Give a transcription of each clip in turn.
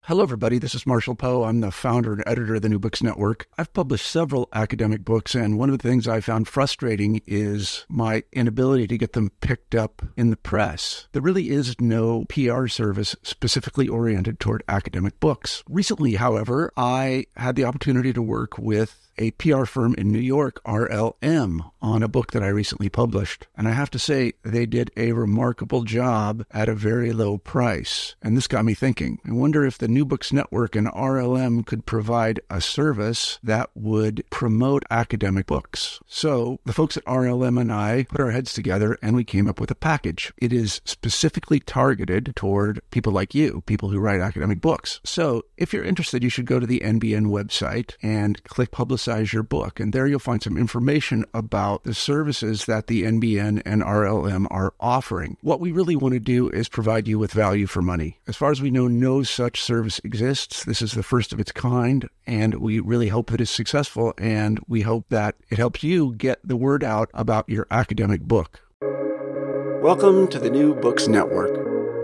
Hello, everybody. This is Marshall Poe. I'm the founder and editor of the New Books Network. I've published several academic books, and one of the things I found frustrating is my inability to get them picked up in the press. There really is no PR service specifically oriented toward academic books. Recently, however, I had the opportunity to work with a PR firm in New York, RLM, on a book that I recently published. And I have to say, they did a remarkable job at a very low price. And this got me thinking. I wonder if the New Books Network and RLM could provide a service that would promote academic books. So the folks at RLM and I put our heads together and we came up with a package. It is specifically targeted toward people like you, people who write academic books. So if you're interested, you should go to the NBN website and click Publicize Your Book. And there you'll find some information about the services that the NBN and RLM are offering. What we really want to do is provide you with value for money. As far as we know, no such service exists. This is the first of its kind, and we really hope that it's successful, and we hope that it helps you get the word out about your academic book. Welcome to the New Books Network.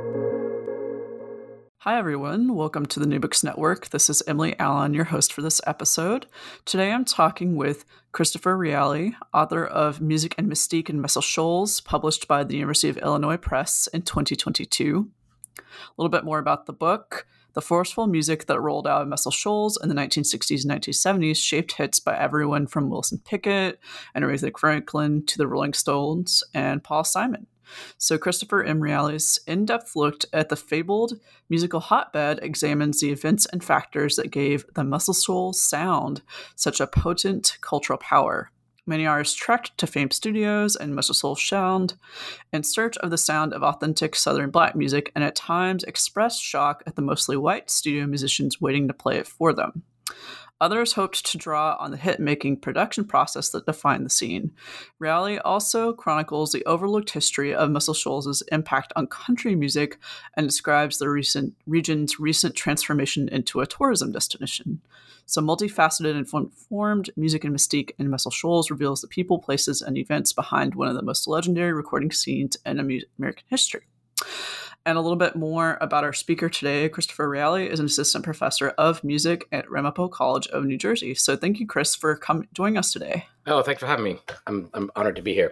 Hi, everyone. Welcome to the New Books Network. This is Emily Allen, your host for this episode. Today, I'm talking with Christopher Reale, author of Music and Mystique in Muscle Shoals, published by the University of Illinois Press in 2022. A little bit more about the book. The forceful music that rolled out of Muscle Shoals in the 1960s and 1970s shaped hits by everyone from Wilson Pickett and Aretha Franklin to the Rolling Stones and Paul Simon. So Christopher M. Reale's in-depth look at the fabled musical hotbed examines the events and factors that gave the Muscle Shoals sound such a potent cultural power. Many artists trekked to famed studios and Muscle Shoals sound in search of the sound of authentic Southern Black music, and at times expressed shock at the mostly white studio musicians waiting to play it for them. Others hoped to draw on the hit-making production process that defined the scene. Reale also chronicles the overlooked history of Muscle Shoals' impact on country music and describes the region's recent transformation into a tourism destination. So multifaceted and informed Music and Mystique in Muscle Shoals reveals the people, places, and events behind one of the most legendary recording scenes in American history. And a little bit more about our speaker today. Christopher Reale is an assistant professor of music at Ramapo College of New Jersey. So thank you, Chris, for joining us today. Oh, thanks for having me. I'm honored to be here.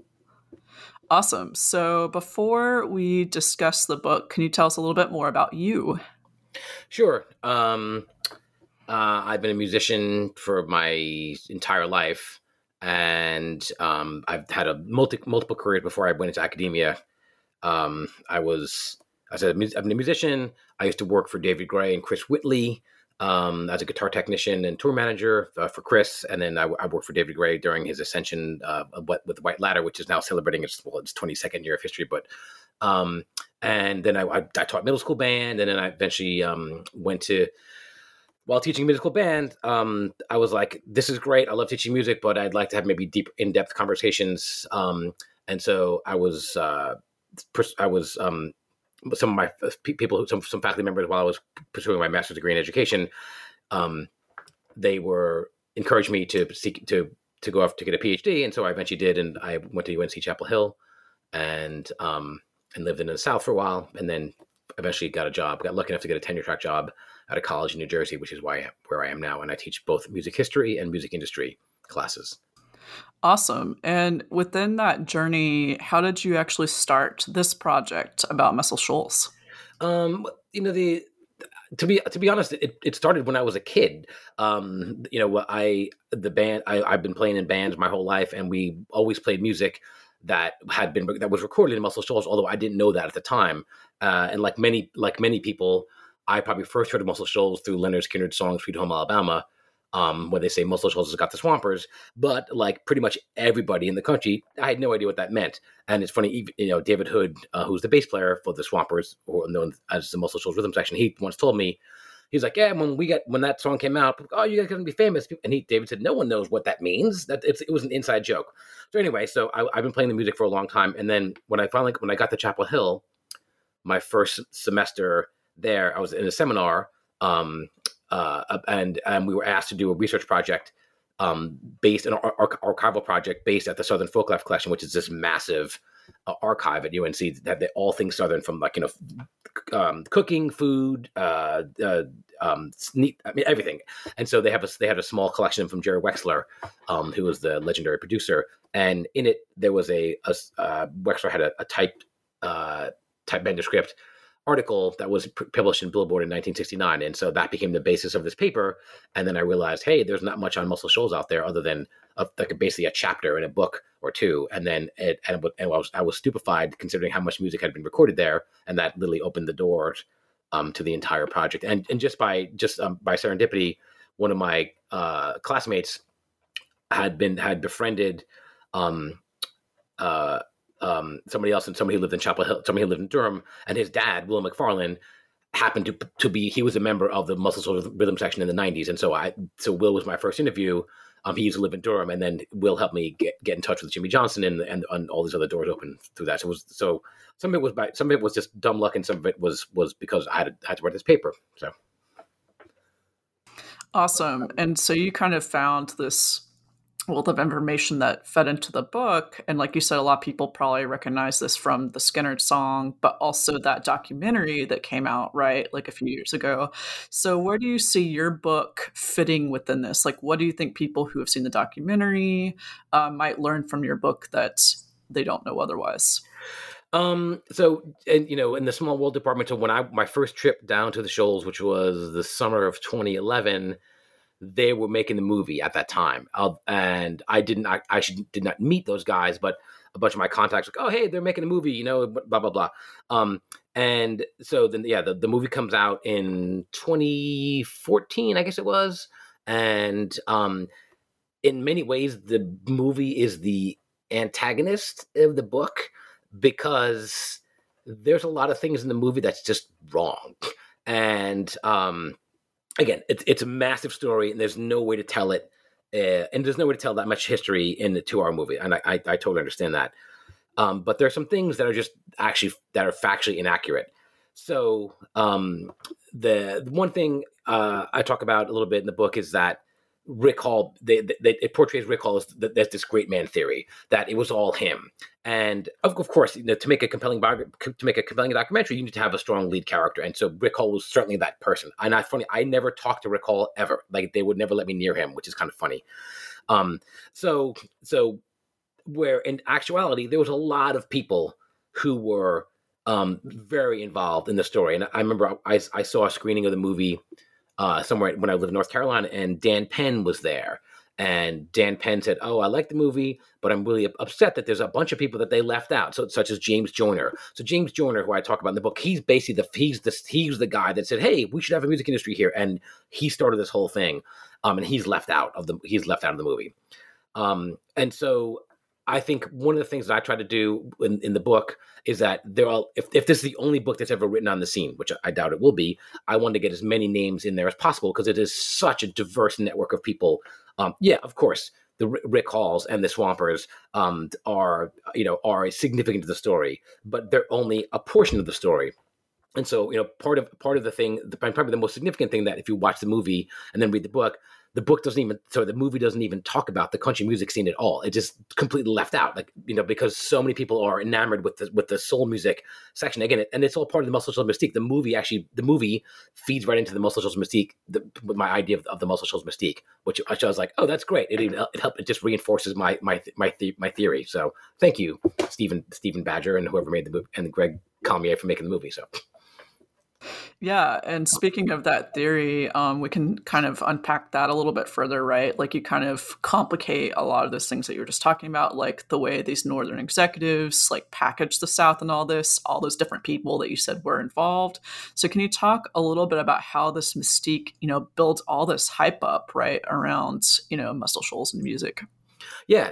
Awesome. So before we discuss the book, can you tell us a little bit more about you? Sure. I've been a musician for my entire life, and I've had a multiple careers before I went into academia. I've been a musician. I used to work for David Gray and Chris Whitley as a guitar technician and tour manager for Chris. And then I worked for David Gray during his ascension with White Ladder, which is now celebrating its 22nd year of history. But and then I taught middle school band, and then I eventually went to, while teaching middle school band, I was like, this is great. I love teaching music, but I'd like to have maybe deep, in-depth conversations. And so I was some of my people, some faculty members, while I was pursuing my master's degree in education, they were encouraged me to go off to get a PhD, and so I eventually did, and I went to UNC Chapel Hill, and lived in the South for a while, and then eventually got lucky enough to get a tenure track job at a college in New Jersey, which is where I am now, and I teach both music history and music industry classes. Awesome. And within that journey, how did you actually start this project about Muscle Shoals? To be honest, it started when I was a kid. I've been playing in bands my whole life, and we always played music that was recorded in Muscle Shoals, although I didn't know that at the time. And like many people, I probably first heard of Muscle Shoals through Leonard Skinner's song "Sweet Home Alabama," where they say Muscle Shoals has got the Swampers. But like pretty much everybody in the country, I had no idea what that meant. And it's funny, David Hood, who's the bass player for the Swampers, or known as the Muscle Shoals Rhythm Section, he once told me, he's like, yeah, when that song came out, you guys are going to be famous. And David said, no one knows what that means. It was an inside joke. So anyway, I've been playing the music for a long time. And then when I got to Chapel Hill, my first semester there, I was in a seminar, and we were asked to do a research project based an archival project based at the Southern Folklife Collection, which is this massive archive at UNC that all things Southern, from like, cooking, food, everything. And so they had a small collection from Jerry Wexler, who was the legendary producer. And in it, there was Wexler had a typed manuscript article that was published in Billboard in 1969. And so that became the basis of this paper. And then I realized, hey, there's not much on Muscle Shoals out there other than like basically a chapter in a book or two. And then I was stupefied considering how much music had been recorded there. And that literally opened the door to the entire project. And just by serendipity, one of my classmates had befriended somebody else, and somebody who lived in Chapel Hill, somebody who lived in Durham, and his dad, Will McFarlane, happened to be, he was a member of the Muscle Shoals rhythm section in the 90s. And so Will was my first interview. He used to live in Durham, and then Will helped me get in touch with Jimmy Johnson, and all these other doors open through that. So some of it was just dumb luck, and some of it was because I had to write this paper. So awesome. And so you kind of found this wealth of information that fed into the book. And like you said, a lot of people probably recognize this from the Skynyrd song, but also that documentary that came out, right, like a few years ago. So where do you see your book fitting within this? Like, what do you think people who have seen the documentary might learn from your book that they don't know otherwise? So, and in the Small World department, so when my first trip down to the Shoals, which was the summer of 2011, they were making the movie at that time. And I did not meet those guys, but a bunch of my contacts like, oh, hey, they're making a movie, blah, blah, blah. And so then, the movie comes out in 2014, I guess it was. And, in many ways, the movie is the antagonist of the book, because there's a lot of things in the movie that's just wrong. And, again, it's a massive story, and there's no way to tell it, and there's no way to tell that much history in the 2-hour movie, and I totally understand that. But there are some things that are just that are factually inaccurate. So the one thing I talk about a little bit in the book is that Rick Hall, it portrays Rick Hall as this great man theory, that it was all him. And of course, to make a compelling documentary, you need to have a strong lead character. And so Rick Hall was certainly that person. And I never talked to Rick Hall ever. Like, they would never let me near him, which is kind of funny. So where in actuality, there was a lot of people who were very involved in the story. And I remember I saw a screening of the movie somewhere when I lived in North Carolina, and Dan Penn was there. And Dan Penn said, oh, I like the movie, but I'm really upset that there's a bunch of people that they left out, such as James Joyner. So James Joyner, who I talk about in the book, he's basically he's the guy that said, hey, we should have a music industry here. And he started this whole thing. And he's left out of the movie. And so I think one of the things that I try to do in the book is that if this is the only book that's ever written on the scene, which I doubt it will be, I want to get as many names in there as possible, because it is such a diverse network of people. Of course, the Rick Halls and the Swampers are significant to the story, but they're only a portion of the story. And so, part of the thing, probably the most significant thing, that if you watch the movie and then read the movie doesn't even talk about the country music scene at all. It just completely left out, because so many people are enamored with the soul music section. Again, and it's all part of the Muscle Shoals mystique. The movie feeds right into the Muscle Shoals mystique, with my idea of the Muscle Shoals mystique, which I was like, oh, that's great. It just reinforces my theory. So thank you, Stephen Badger, and whoever made the movie, and Greg Colmier for making the movie. So. Yeah. And speaking of that theory, we can kind of unpack that a little bit further, right? Like, you kind of complicate a lot of those things that you were just talking about, like the way these Northern executives like package the South and all those different people that you said were involved. So can you talk a little bit about how this mystique, builds all this hype up, right, around, Muscle Shoals and music? Yeah.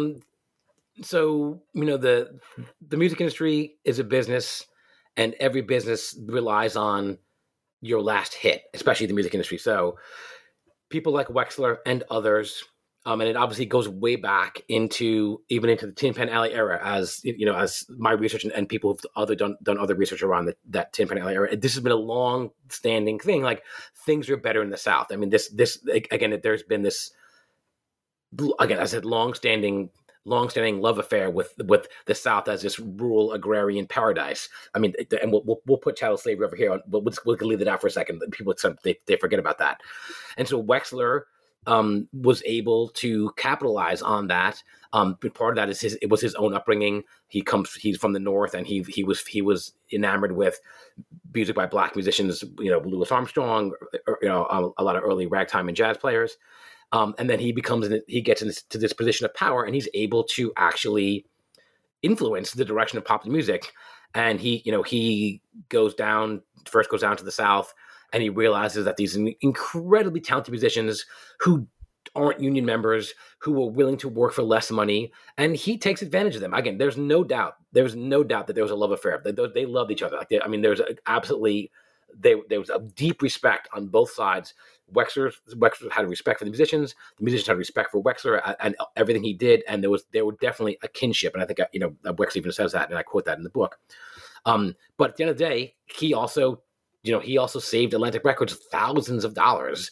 So, the music industry is a business, and every business relies on your last hit, especially the music industry. So people like Wexler and others, and it obviously goes way back into the Tin Pan Alley era, as my research and people who've done other research around that Tin Pan Alley era. This has been a long-standing thing. Like, things are better in the South. I mean, this again, there's been this, again, as I said, long-standing longstanding love affair with the South as this rural agrarian paradise. I mean, and we'll put chattel slavery over here. But we'll leave it out for a second. People they forget about that. And so Wexler was able to capitalize on that. But part of that is it was his own upbringing. He's from the North, and he was enamored with music by Black musicians, Louis Armstrong, a lot of early ragtime and jazz players. And then he gets into this position of power, and he's able to actually influence the direction of popular music. And he goes down to the South, and he realizes that these incredibly talented musicians who aren't union members, who are willing to work for less money, and he takes advantage of them. Again, there's no doubt that there was a love affair. They loved each other. There was a deep respect on both sides. Wexler had a respect for the musicians had a respect for Wexler and everything he did, and there were definitely a kinship. And I think Wexler even says that, and I quote that in the book. But at the end of the day, he also saved Atlantic Records thousands of dollars,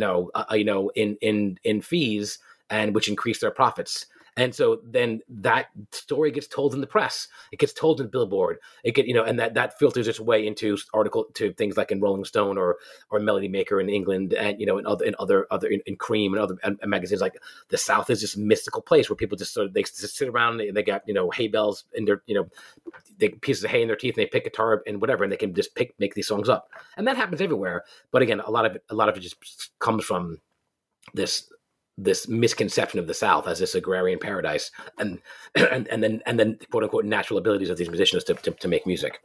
in fees, and which increased their profits. And so then that story gets told in the press. It gets told in Billboard. And that filters its way into to things like in Rolling Stone or Melody Maker in England, and in Cream and other magazines. Like, the South is this mystical place where people just sit around and they got hay bales in their they pieces of hay in their teeth, and they pick guitar and whatever, and they can just make these songs up. And that happens everywhere. But again, a lot of it just comes from this misconception of the South as this agrarian paradise, and then quote unquote natural abilities of these musicians to make music.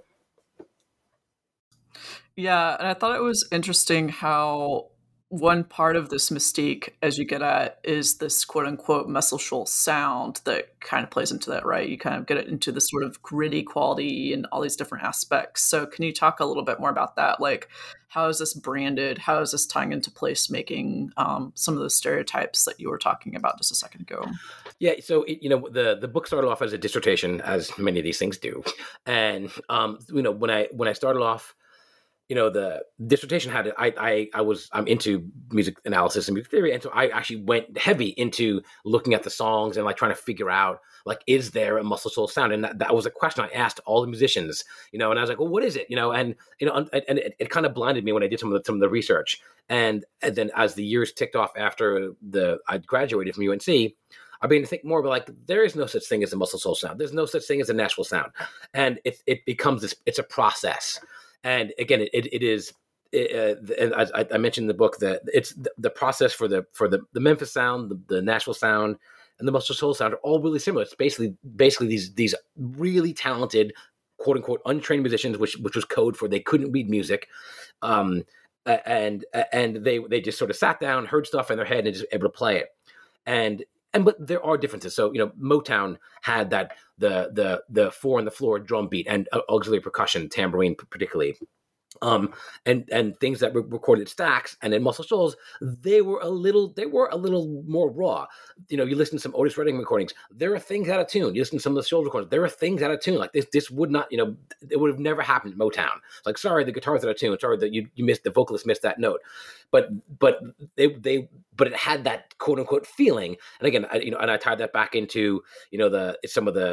Yeah, and I thought it was interesting how one part of this mystique, as you get at, is this quote unquote Muscle Shoals sound that kind of plays into that, right? You kind of get it into this sort of gritty quality and all these different aspects. So can you talk a little bit more about that? Like, how is this branded? How is this tying into placemaking, some of those stereotypes that you were talking about just a second ago? Yeah, so the book started off as a dissertation, as many of these things do, and when I started off, the dissertation had I'm into music analysis and music theory, and so I actually went heavy into looking at the songs and like trying to figure out, like, is there a Muscle Shoals sound? And that was a question I asked all the musicians, and I was like, well, what is it? And it kind of blinded me when I did some of the research, and then as the years ticked off after I graduated from UNC, I began to think more about, like, there is no such thing as a Muscle Shoals sound. There's no such thing as a Nashville sound, and it becomes this. It's a process. And again, it is, and I mentioned in the book that it's the process for the Memphis sound, the Nashville sound, and the Muscle Shoals sound are all really similar. It's basically these really talented, quote unquote, untrained musicians, which was code for they couldn't read music, and they just sort of sat down, heard stuff in their head, and just able to play it. But there are differences. So, Motown had that the four on the floor drum beat and auxiliary percussion, tambourine particularly, and things that were recorded stacks. And in Muscle Shoals, they were a little more raw. You listen to some Otis Redding recordings, there are things out of tune. You listen to some of the Shoals recordings, there are things out of tune. Like this would not, it would have never happened in Motown. It's like, sorry, the guitar's out of tune. Sorry that you missed, the vocalist missed that note. But it had that quote unquote feeling. And again, I tied that back into, some of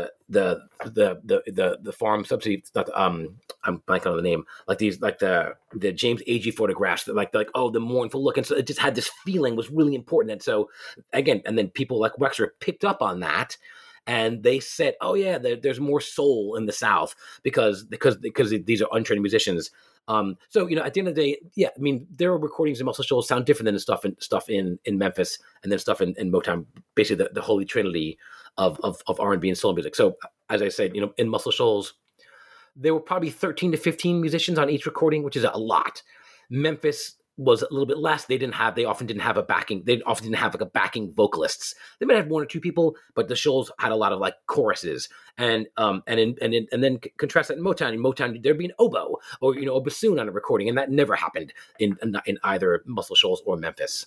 the farm subsidy stuff. I'm blanking on the name, like these, like the James Agee photographs that like, oh, the mournful look. And so it just had this feeling, was really important. And so again, and then people like Wexler picked up on that. And they said, "Oh yeah, there's more soul in the South because these are untrained musicians." So at the end of the day, yeah, I mean, there are recordings in Muscle Shoals sound different than the stuff in Memphis, and then stuff in Motown. Basically, the holy trinity of R&B and soul music. So as I said, in Muscle Shoals, there were probably 13 to 15 musicians on each recording, which is a lot. Memphis was a little bit less. They often didn't have a backing. They often didn't have like a backing vocalists. They might have one or two people, but the Shoals had a lot of like choruses. And then contrast that in Motown. In Motown, there'd be an oboe or a bassoon on a recording, and that never happened in either Muscle Shoals or Memphis.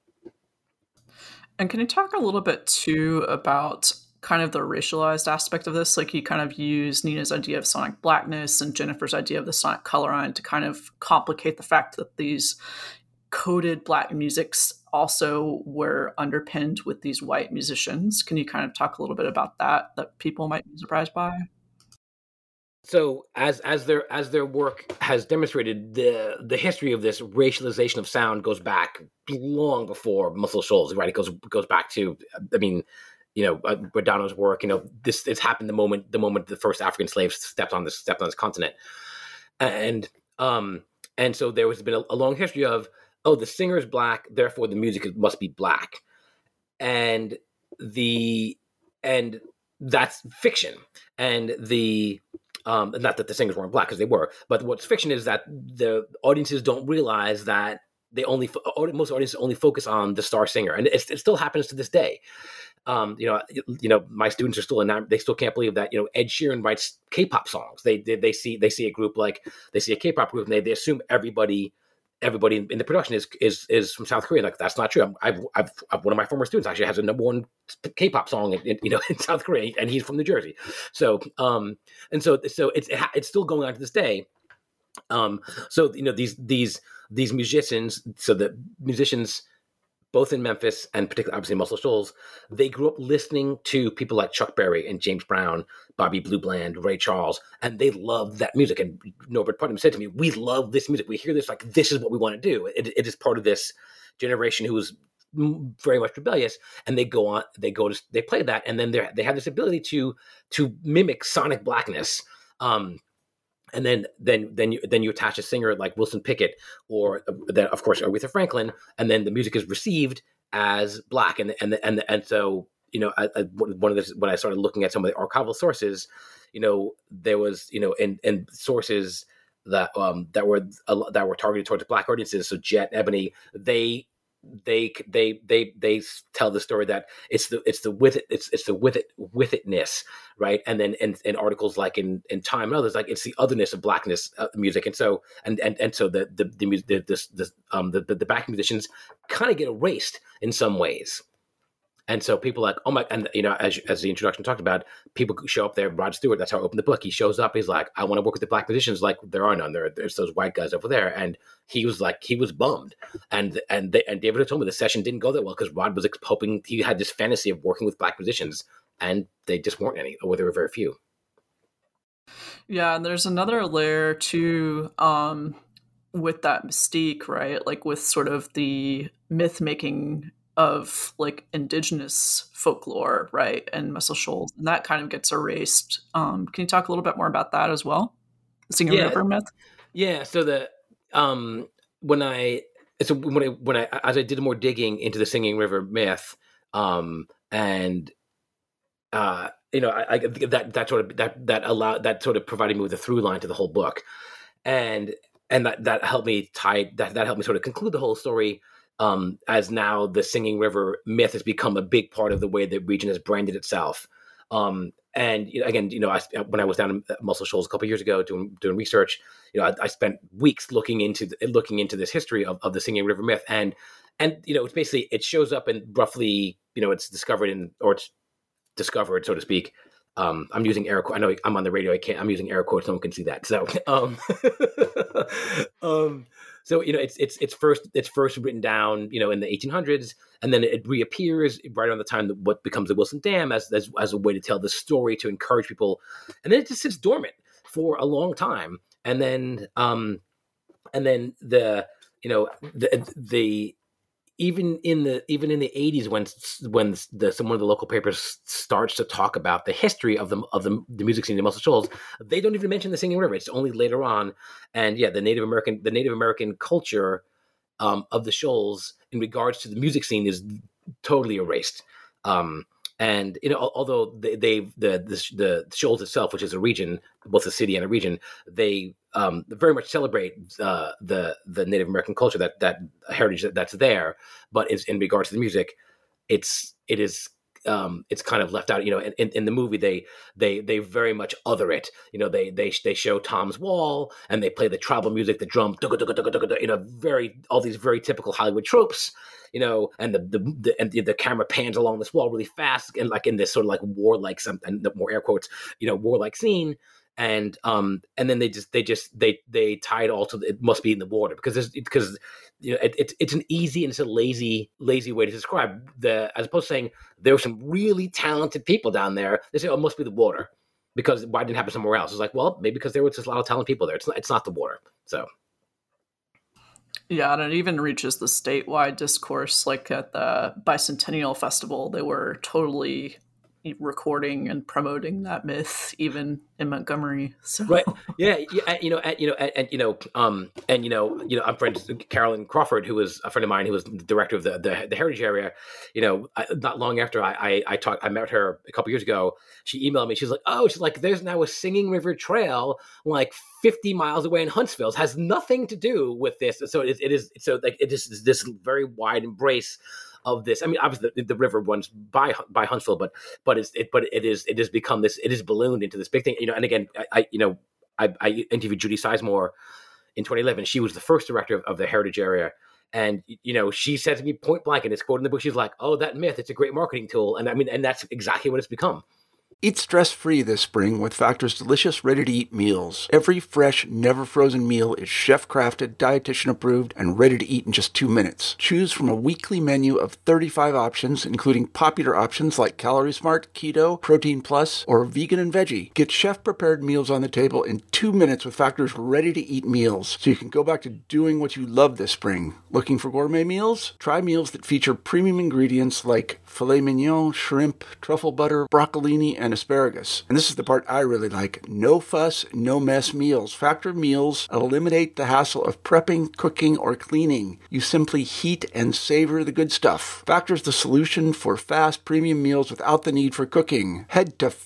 And can you talk a little bit too about kind of the racialized aspect of this? Like, you kind of use Nina's idea of sonic blackness and Jennifer's idea of the sonic colorine to kind of complicate the fact that these coded Black musics also were underpinned with these white musicians. Can you kind of talk a little bit about that people might be surprised by? So as their work has demonstrated, the history of this racialization of sound goes back long before Muscle Shoals, right? It goes back to, I mean, Rodano's work. This happened the moment the first African slaves stepped on this continent, and so there has been a long history of, oh, the singer is Black, therefore the music must be Black, and that's fiction, and not that the singers weren't Black, because they were, but what's fiction is that the audiences don't realize that most audiences only focus on the star singer, and it still happens to this day. My students are still they still can't believe that Ed Sheeran writes K-pop songs. They see a group, like they see a K-pop group, and they assume everybody in the production is from South Korea. Like, that's not true. I've one of my former students actually has a number 1 K-pop song in South Korea, and he's from New Jersey. So so it's still going on to this day. These musicians, so the musicians both in Memphis and particularly obviously Muscle Shoals, they grew up listening to people like Chuck Berry and James Brown, Bobby Blue Bland, Ray Charles, and they loved that music. And Norbert Putnam said to me, "We love this music. We hear this, like, this is what we want to do." It is part of this generation who was very much rebellious, and they play that, and then they have this ability to mimic sonic blackness. And then you attach a singer like Wilson Pickett, or then of course Aretha Franklin, and then the music is received as Black. And so when I started looking at some of the archival sources, there was in sources that were targeted towards Black audiences. So Jet, Ebony, they tell the story that it's the with itness, right? And then in articles like in Time and others, like, it's the otherness of Blackness music. And so so the Black musicians kind of get erased in some ways. And so people like, oh my, and as the introduction talked about, people show up there. Rod Stewart, that's how I opened the book. He shows up. He's like, I want to work with the Black musicians. Like, there are none. There's those white guys over there. And he was bummed. And David had told me the session didn't go that well because Rod was hoping, he had this fantasy of working with Black musicians, and they just weren't any, or there were very few. Yeah, and there's another layer too, with that mystique, right? Like, with sort of the myth making of like indigenous folklore, right, and Muscle Shoals, and that kind of gets erased. Can you talk a little bit more about that as well? The Singing River myth. Yeah. So when I as I did more digging into the Singing River myth, I that sort of provided me with a through line to the whole book, and that helped me sort of conclude the whole story. As now the Singing River myth has become a big part of the way the region has branded itself. And again, when I was down in Muscle Shoals a couple of years ago doing research, I spent weeks looking into this history of the Singing River myth, and it's basically, it shows up in roughly, it's discovered, so to speak. I'm using air quotes. I know I'm on the radio. I'm using air quotes. No one can see that. So, so it's first written down, in the 1800s, and then it reappears right around the time that what becomes the Wilson Dam as a way to tell the story, to encourage people, and then it just sits dormant for a long time, and then the even in the 80s, when one of the local papers starts to talk about the history of the music scene in Muscle Shoals, they don't even mention the Singing River. It's only later on, and the Native American culture of the Shoals in regards to the music scene is totally erased. And although the Shoals itself, which is a region, both a city and a region, they very much celebrate the Native American culture, that heritage that's there. But in regards to the music, it's kind of left out. In the movie, they very much other it. They show Tom's Wall, and they play the tribal music, the drum, all these very typical Hollywood tropes. And the camera pans along this wall really fast, and like in this sort of like warlike, and the more air quotes, warlike scene. and then they tie it all to it must be in the water because it's an easy and it's a lazy way to describe as opposed to saying there were some really talented people down there. They say, oh, it must be the water. Because why didn't it happen somewhere else? It's like, well, maybe because there was just a lot of talented people there. It's not the water. So, yeah, and it even reaches the statewide discourse. Like at the Bicentennial Festival, they were totally recording and promoting that myth, even in Montgomery. So. Right? Yeah, I'm friends with Carolyn Crawford, who was a friend of mine, who was the director of the Heritage Area. Not long after I met her a couple years ago. She emailed me. She's like, there's now a Singing River Trail like 50 miles away in Huntsville. It has nothing to do with this. So it is this very wide embrace of this. I mean, obviously the river runs by Huntsville, but it has become this. It is ballooned into this big thing. And again, I interviewed Judy Sizemore in 2011. She was the first director of the Heritage Area, and she said to me point blank, and it's quoted in the book. She's like, "Oh, that myth. It's a great marketing tool," and and that's exactly what it's become. Eat stress-free this spring with Factor's delicious, ready-to-eat meals. Every fresh, never-frozen meal is chef-crafted, dietitian-approved, and ready to eat in just 2 minutes. Choose from a weekly menu of 35 options, including popular options like Calorie Smart, Keto, Protein Plus, or Vegan and Veggie. Get chef-prepared meals on the table in 2 minutes with Factor's ready-to-eat meals, so you can go back to doing what you love this spring. Looking for gourmet meals? Try meals that feature premium ingredients like filet mignon, shrimp, truffle butter, broccolini, and asparagus. And this is the part I really like. No fuss, no mess meals. Factor meals eliminate the hassle of prepping, cooking, or cleaning. You simply heat and savor the good stuff. Factor's the solution for fast premium meals without the need for cooking. Head to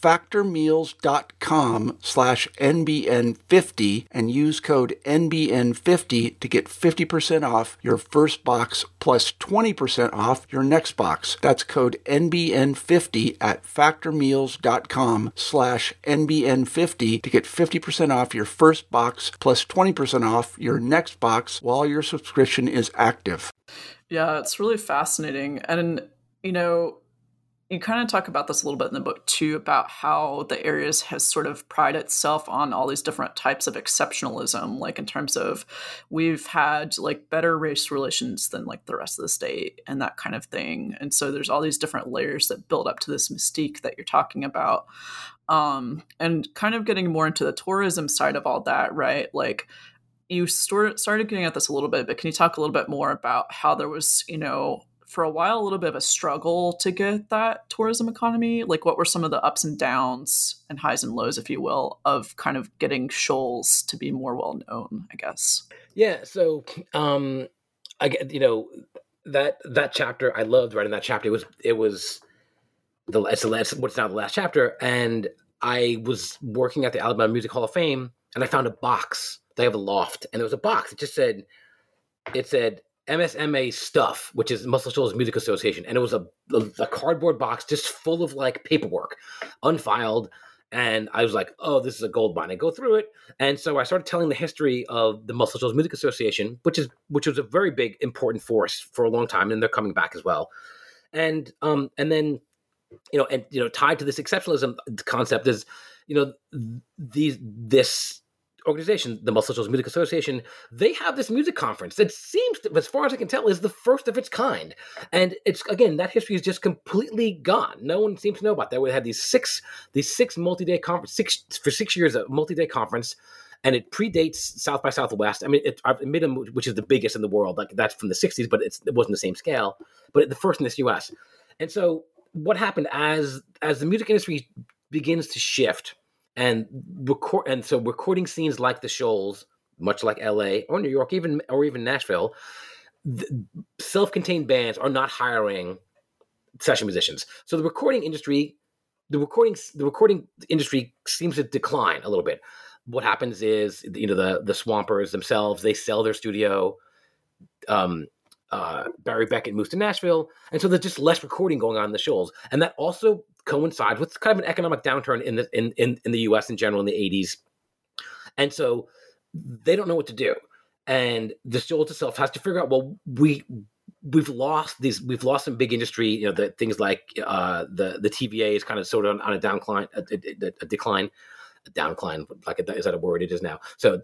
factormeals.com/NBN50 and use code NBN50 to get 50% off your first box plus 20% off your next box. That's code NBN50 at factormeals.com/NBN50 to get 50% off your first box plus 20% off your next box while your subscription is active. Yeah, it's really fascinating. And, you kind of talk about this a little bit in the book too, about how the areas has sort of prided itself on all these different types of exceptionalism, like in terms of we've had like better race relations than like the rest of the state and that kind of thing. And so there's all these different layers that build up to this mystique that you're talking about. And kind of getting more into the tourism side of all that, right? Like you started getting at this a little bit, but can you talk a little bit more about how there was, for a while, a little bit of a struggle to get that tourism economy? Like what were some of the ups and downs and highs and lows, if you will, of kind of getting Shoals to be more well known, I guess? Yeah. So, that chapter, I loved writing that chapter. It was what's now the last chapter. And I was working at the Alabama Music Hall of Fame and I found a box. They have a loft and there was a box. It said MSMA stuff, which is Muscle Shoals Music Association. And it was a cardboard box just full of like paperwork, unfiled. And I was like, oh, this is a gold mine. I go through it. And so I started telling the history of the Muscle Shoals Music Association, which was a very big, important force for a long time. And they're coming back as well. And then, tied to this exceptionalism concept is, this organization, the Muscle Shoals Music Association, they have this music conference that seems to, as far as I can tell, is the first of its kind. And it's, again, that history is just completely gone. No one seems to know about that. We had these six multi-day conference, for 6 years, a multi-day conference, and it predates South by Southwest. I mean, Midam, which is the biggest in the world, like that's from the 60s, but it wasn't the same scale, but the first in this US. And so what happened as the music industry begins to shift, and so recording scenes like the Shoals, much like LA or New York, even Nashville, self-contained bands are not hiring session musicians. So the recording industry seems to decline a little bit. What happens is, the Swampers themselves, they sell their studio. Barry Beckett moves to Nashville, and so there's just less recording going on in the Shoals, and that also coincides with kind of an economic downturn in the U.S. in general in the 80s, and so they don't know what to do, and the Shoals itself has to figure out, well, we've lost some big industry, the things like the TVA is kind of sort of on a decline, downcline, like is that a word? It is now. So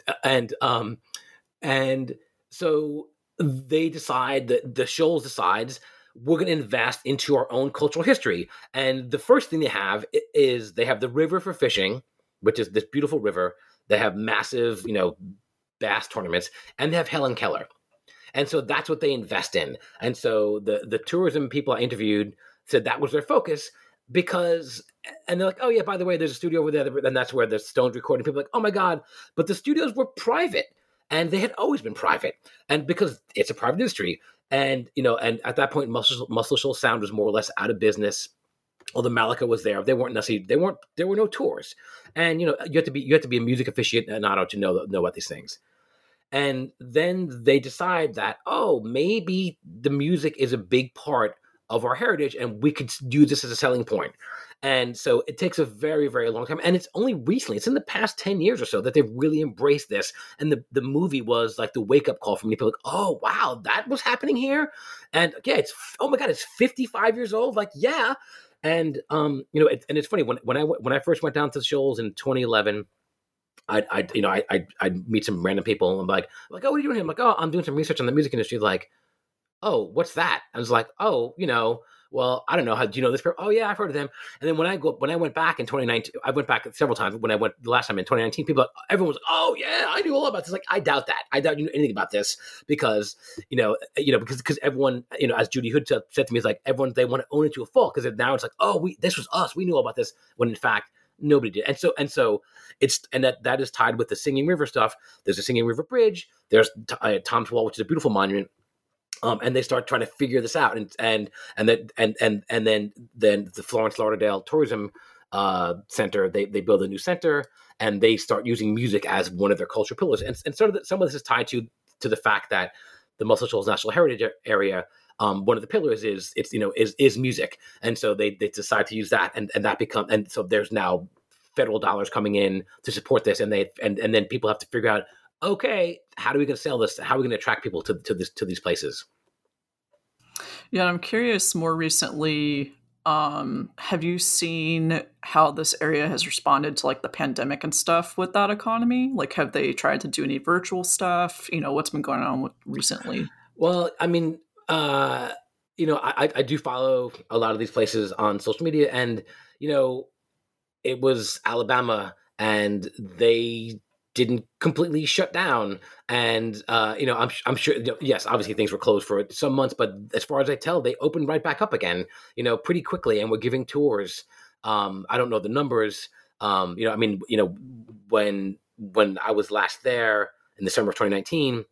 and so they decide that the Shoals decides we're going to invest into our own cultural history. And the first thing they have is they have the river for fishing, which is this beautiful river. They have massive, bass tournaments, and they have Helen Keller. And so that's what they invest in. And so the tourism people I interviewed said that was their focus and they're like, oh yeah, by the way, there's a studio over there, and that's where the Stones recording. People are like, oh my God, but the studios were private, and they had always been private, and because it's a private industry, and and at that point, Muscle Shoals Sound was more or less out of business. Although Malika was there, there were no tours, and you have to be a music aficionado to know about these things. And then they decide that, oh, maybe the music is a big part of our heritage and we could use this as a selling point. And so it takes a very, very long time. And it's only recently, it's in the past 10 years or so that they've really embraced this. And the movie was like the wake up call for me. People like, oh, wow, that was happening here. And yeah, oh my God, it's 55 years old. Like, yeah. And, and it's funny when I first went down to the Shoals in 2011, I'd meet some random people and I'm like, oh, what are you doing here? I'm like, oh, I'm doing some research on the music industry. Like, oh, what's that? I was like, oh, well, I don't know. How do you know this person? Oh yeah, I've heard of them. And then when I went back in 2019, I went back several times. When I went the last time in 2019, everyone was like, oh yeah, I knew all about this. Like, I doubt that. I doubt you knew anything about this because, because everyone, as Judy Hood said to me, it's like everyone, they want to own it to a fault because now it's like, oh, this was us. We knew all about this when in fact, nobody did. And so that is tied with the Singing River stuff. There's a Singing River Bridge. There's Tom's Wall, which is a beautiful monument. And they start trying to figure this out, and then the Florence Lauderdale Tourism Center, they build a new center, and they start using music as one of their cultural pillars. And sort of some of this is tied to the fact that the Muscle Shoals National Heritage Area, one of the pillars is music, and so they decide to use that, and that and so there's now federal dollars coming in to support this, and then people have to figure out, okay, how are we going to sell this? How are we going to attract people to these places? Yeah, I'm curious. More recently, have you seen how this area has responded to like the pandemic and stuff with that economy? Like, have they tried to do any virtual stuff? What's been going on recently? Well, I mean, I do follow a lot of these places on social media, and it was Alabama, and they didn't completely shut down. And, I'm sure, yes, obviously things were closed for some months, but as far as I tell, they opened right back up again, pretty quickly. And we're giving tours. I don't know the numbers. When I was last there in the summer of 2019,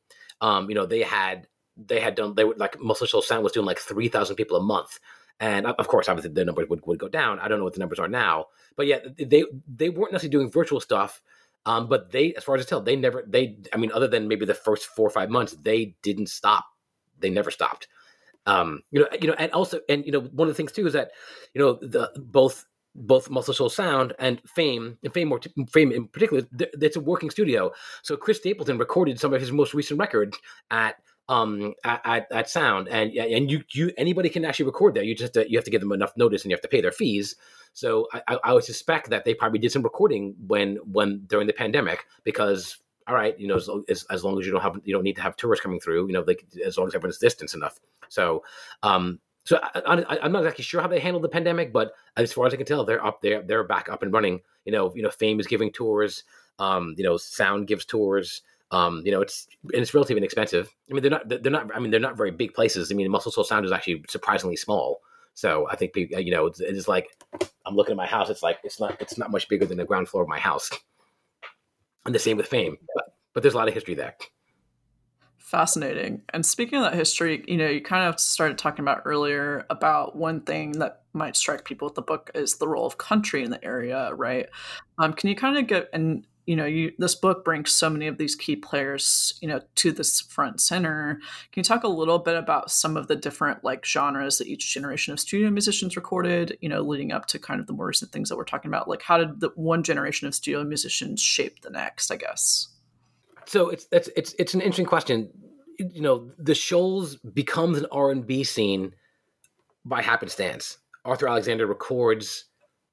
they were like Muscle Shoals Sound was doing like 3,000 people a month. And of course, obviously the numbers would go down. I don't know what the numbers are now, but yeah, they weren't necessarily doing virtual stuff. But as far as I tell, other than maybe the first 4 or 5 months, they didn't stop. They never stopped. And also, one of the things too is that, both Muscle Shoals Sound and Fame in particular, it's a working studio. So Chris Stapleton recorded some of his most recent record at Sound, and you anybody can actually record there. You have to give them enough notice, and you have to pay their fees. So I would suspect that they probably did some recording when during the pandemic, because all right, as long as you don't need to have tourists coming through, as long as everyone's distanced enough. So I'm not exactly sure how they handled the pandemic, but as far as I can tell, they're back up and running. Fame is giving tours. Sound gives tours. It's relatively inexpensive. I mean, they're not very big places. I mean, Muscle Shoals Sound is actually surprisingly small. So I think people, it's like, I'm looking at my house. It's like, it's not much bigger than the ground floor of my house. And the same with Fame, but there's a lot of history there. Fascinating. And speaking of that history, you kind of started talking about earlier about one thing that might strike people with the book is the role of country in the area, right? Can you kind of get, and this book brings so many of these key players, to this front center. Can you talk a little bit about some of the different like genres that each generation of studio musicians recorded, leading up to kind of the more recent things that we're talking about? Like, how did the one generation of studio musicians shape the next, I guess? So it's an interesting question. The Shoals becomes an R&B scene by happenstance. Arthur Alexander records,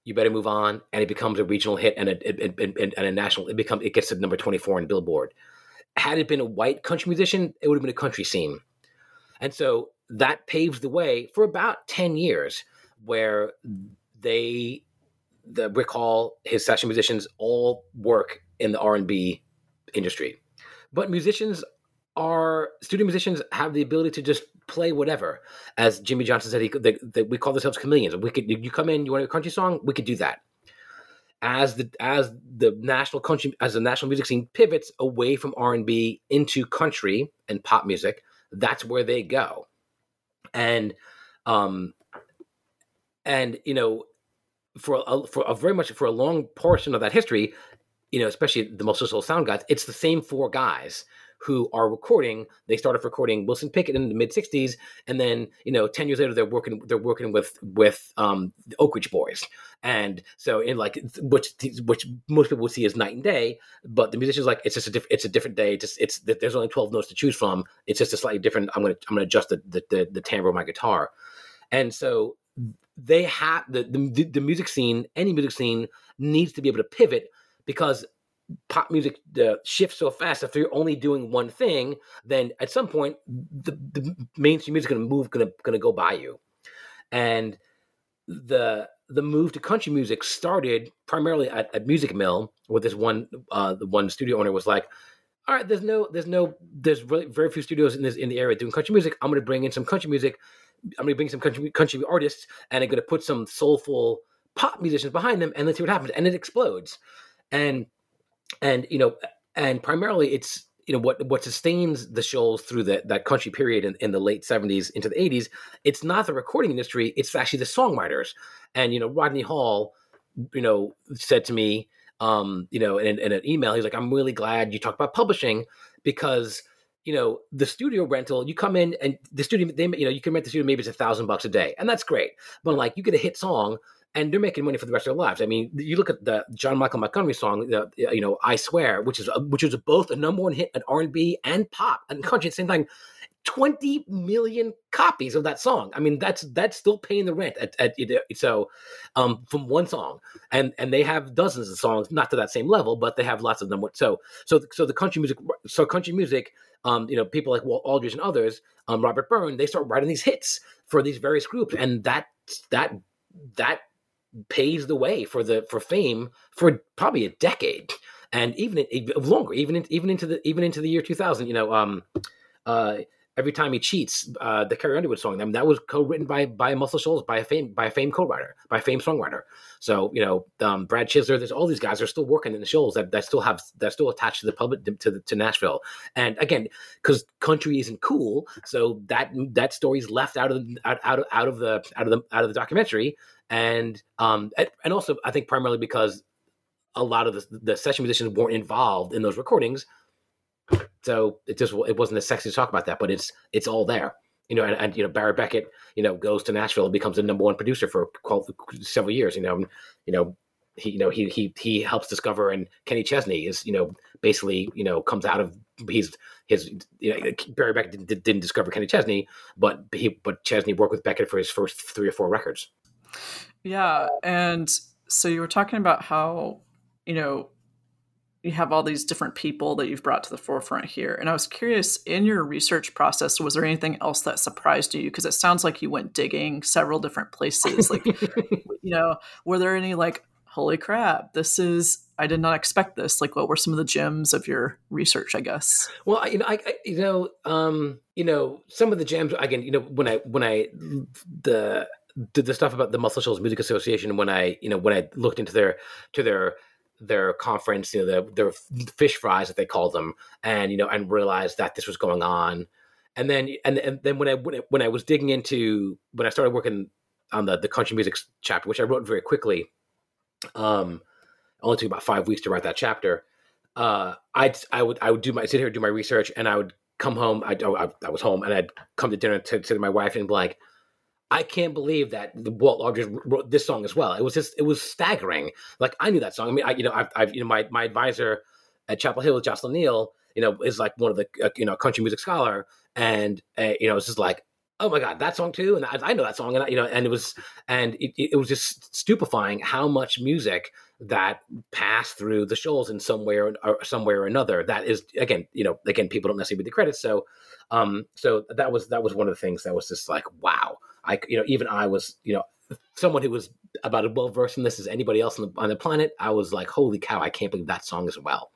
You Better Move On, and it becomes a regional hit and a national. It gets to number 24 in Billboard. Had it been a white country musician, it would have been a country scene. And so that paves the way for about 10 years where Rick Hall, his session musicians, all work in the R&B industry. But studio musicians have the ability to just play whatever. As Jimmy Johnson said, we call ourselves chameleons. You come in, you want a country song, we could do that. As the national music scene pivots away from R&B into country and pop music, that's where they go. And you know, for a long portion of that history, you know, especially the Muscle Shoals sound guys, it's the same four guys who are recording. They started recording Wilson Pickett in the mid '60s, and then, you know, 10 years later they're working with the Oak Ridge Boys, and so in like which most people would see as night and day, but the musicians like it's a different day. There's only 12 notes to choose from. It's just a slightly different. I'm gonna adjust the timbre of my guitar, and so they have the music scene. Any music scene needs to be able to pivot because pop music shifts so fast. If you're only doing one thing, then at some point the mainstream music is going to go by you. And the move to country music started primarily at Music Mill, where this the one studio owner was like, all right, there's really very few studios in the area doing country music. I'm going to bring in some country music. I'm going to bring some country artists, and I'm going to put some soulful pop musicians behind them, and let's see what happens. And it explodes. And you know, and primarily it's, you know, what sustains the Shoals through that country period in the late 70s into the 80s. It's not the recording industry, it's actually the songwriters. And, you know, Rodney Hall, you know, said to me, you know, in an email, he's like, I'm really glad you talked about publishing because, you know, the studio rental, you come in and the studio, you can rent the studio, maybe it's $1,000 a day, and that's great. But like, you get a hit song, and they're making money for the rest of their lives. I mean, you look at the John Michael Montgomery song, you know, I Swear, which is both a number one hit at R&B and pop and country at the same time. 20 million copies of that song. I mean, that's still paying the rent from one song, and they have dozens of songs, not to that same level, but they have lots of them. So the country music, you know, people like Walt Aldridge and others, Robert Byrne, they start writing these hits for these various groups, and that paves the way for fame for probably a decade, and even longer, even into the year 2000. You know, Every Time He Cheats, the Carrie Underwood song, I mean, that was co-written by Muscle Shoals, by a famed co-writer, by a famed songwriter. So, you know, Brad Chisler, there's all these guys are still working in the Shoals that still attached to the public to Nashville. And again, because country isn't cool, so that story's left out of the documentary. And also I think primarily because a lot of the session musicians weren't involved in those recordings, so it wasn't as sexy to talk about that, but it's all there, you know. And you know, Barry Beckett, you know, goes to Nashville and becomes the number one producer for several years. He helps discover, and Kenny Chesney is, you know, basically, you know, comes out of his you know, Barry Beckett didn't discover Kenny Chesney, but Chesney worked with Beckett for his first 3 or 4 records. Yeah. And so you were talking about how, you know, you have all these different people that you've brought to the forefront here. And I was curious, in your research process, was there anything else that surprised you? Because it sounds like you went digging several different places. Like, you know, were there any like, holy crap, I did not expect this. Like, what were some of the gems of your research, I guess? Well, some of the gems, again, you know, when I did the stuff about the Muscle Shoals Music Association, when I looked into their conference, you know, their fish fries that they called them, and, you know, and realized that this was going on. And then when I was digging into, when I started working on the country music chapter, which I wrote very quickly, only took about 5 weeks to write that chapter. I would sit here and do my research, and I would come home. I was home, and I'd come to dinner to my wife and be like, I can't believe that Walt Aldridge wrote this song as well. It was staggering. Like, I knew that song. I mean, my advisor at Chapel Hill, Jocelyn Neal, you know, is like one of the, you know, country music scholar. And, you know, it's just like, oh my God, that song too. And I know that song. And, and it was just stupefying how much music that passed through the Shoals in some way or somewhere or another. That is, again, people don't necessarily read the credits. So, so that was one of the things that was just like, wow. Even I was, someone who was about as well versed in this as anybody else on the planet. I was like, holy cow, I can't believe that song as well.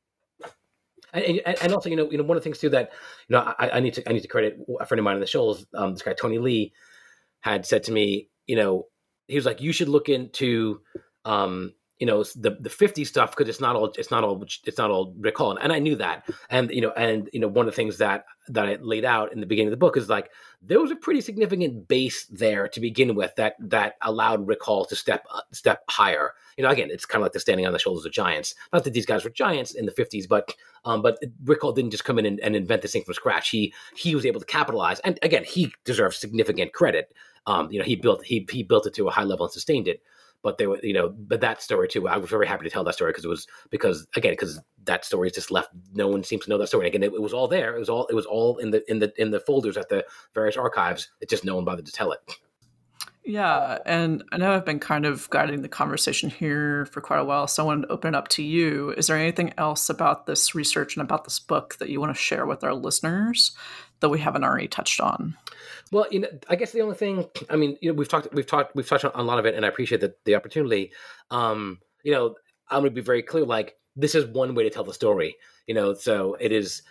And also, one of the things too that, I need to credit a friend of mine in the Shoals, this guy, Tony Lee, had said to me, he was like, you should look into, the 50 stuff, because it's not all Rick Hall. And I knew that. And, one of the things that I laid out in the beginning of the book is like, there was a pretty significant base there to begin with that allowed Rick Hall to step higher. Again, it's kind of like the standing on the shoulders of giants. Not that these guys were giants in the 50s, but Rick Hall didn't just come in and invent this thing from scratch. He was able to capitalize. And again, he deserves significant credit. He built it to a high level and sustained it. But they were, but that story too, I was very happy to tell that story because that story is just left. No one seems to know that story. And again, it was all there. It was all in the folders at the various archives. It's just no one bothered to tell it. Yeah, and I know I've been kind of guiding the conversation here for quite a while, so I wanted to open it up to you. Is there anything else about this research and about this book that you want to share with our listeners that we haven't already touched on? Well, I guess the only thing, we've touched on a lot of it, and I appreciate the opportunity. I'm going to be very clear. Like, this is one way to tell the story. So it is.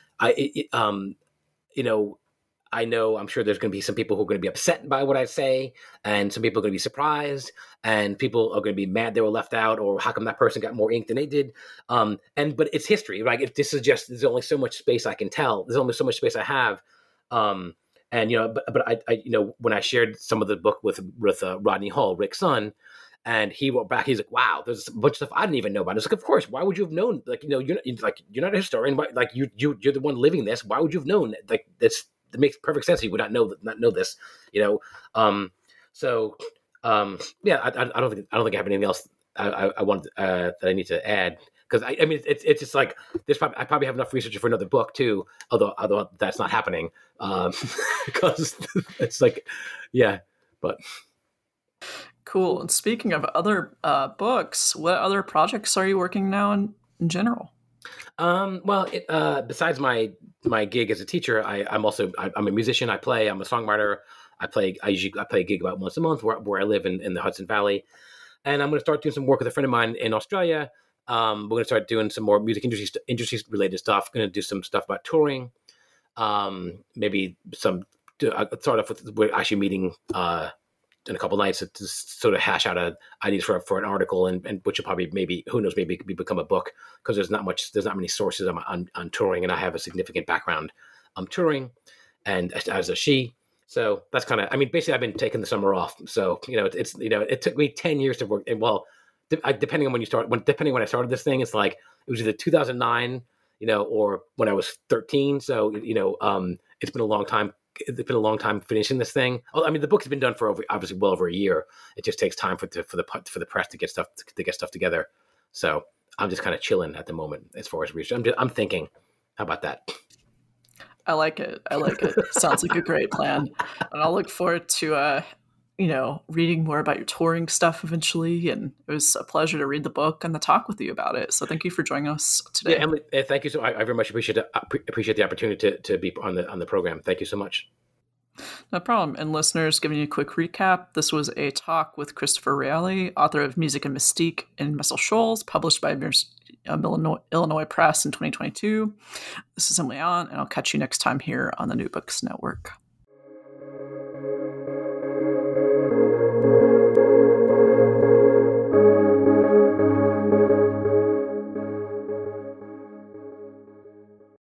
I know I'm sure there's going to be some people who are going to be upset by what I say, and some people are going to be surprised, and people are going to be mad they were left out, or how come that person got more ink than they did. But it's history, right? There's only so much space I can tell. There's only so much space I have. But I when I shared some of the book with Rodney Hall, Rick's son, and he wrote back, he's like, wow, there's a bunch of stuff I didn't even know about. It's like, of course, why would you have known? Like, you're not a historian, but like you're the one living this. Why would you have known? Like, it makes perfect sense. You would not know this, So, yeah, I don't think I have anything else I want that I need to add. Because it's just like I probably have enough research for another book too, although that's not happening, because it's like, yeah, but cool. And speaking of other books, what other projects are you working now in general? Besides my gig as a teacher, I'm a musician. I'm a songwriter. I play a gig about once a month where I live in the Hudson Valley, and I'm going to start doing some work with a friend of mine in Australia. We're going to start doing some more music industry related stuff. Going to do some stuff about touring. Maybe start off with, we're actually meeting in a couple nights to sort of hash out ideas for an article, and which will probably maybe become a book, because there's not many sources on touring, and I have a significant background touring, and as a she. So that's kind of, basically I've been taking the summer off. So, it took me 10 years to work. And well, depending on depending when I started this thing, it's like, it was either 2009, or when I was 13. So, it's been a long time. It's been a long time finishing this thing. The book has been done for obviously well over a year. It just takes time for the press to get stuff together. So I'm just kind of chilling at the moment as far as research. I'm thinking, how about that? I like it. Sounds like a great plan. And I'll look forward to, reading more about your touring stuff eventually. And it was a pleasure to read the book and to talk with you about it. So thank you for joining us today. Yeah, Emily, thank you. So I very much appreciate the opportunity to be on the program. Thank you so much. No problem. And listeners, giving you a quick recap, this was a talk with Christopher Reale, author of Music and Mystique in Muscle Shoals, published by Illinois Press in 2022. This is Emily Allen, and I'll catch you next time here on the New Books Network.